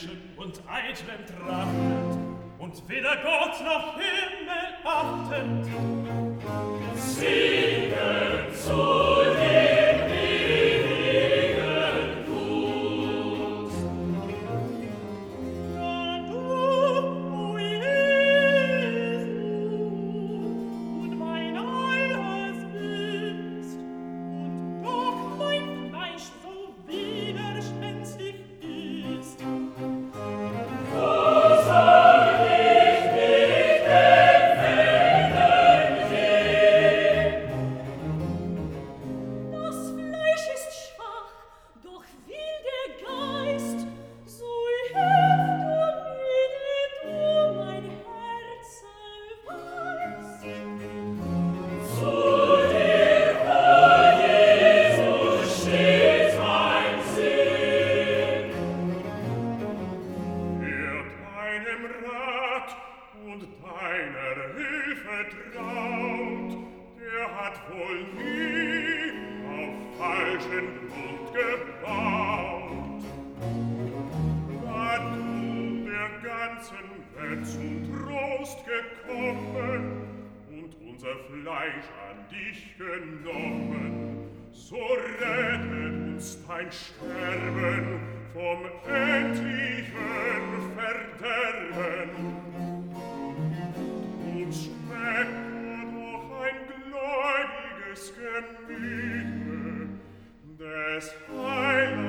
Menschen und Eitlen trachtet und weder Gott noch Himmel achtet. Singen zu dem ewigen Gut. Ja, du, o Jesu, und mein alles bist, und doch mein Fleisch so widerspenstig ist. Wo soll ich mich denn wenden sehen? Das Fleisch ist schwach, doch will der Geist, so hilf du mir, du mein Herz weißt. Zu dir, o Jesus, steht mein Sinn. Wer deinem Rat und deiner Hilfe traut, der hat wohl nie auf falschen Grund gebaut. Da du der ganzen Welt zum Trost gekommen und unser Fleisch an dich genommen, so rettet uns dein Sterben vom endlichen Verderben. Uns schmeckt doch ein gläubiges Gemüte des Heilands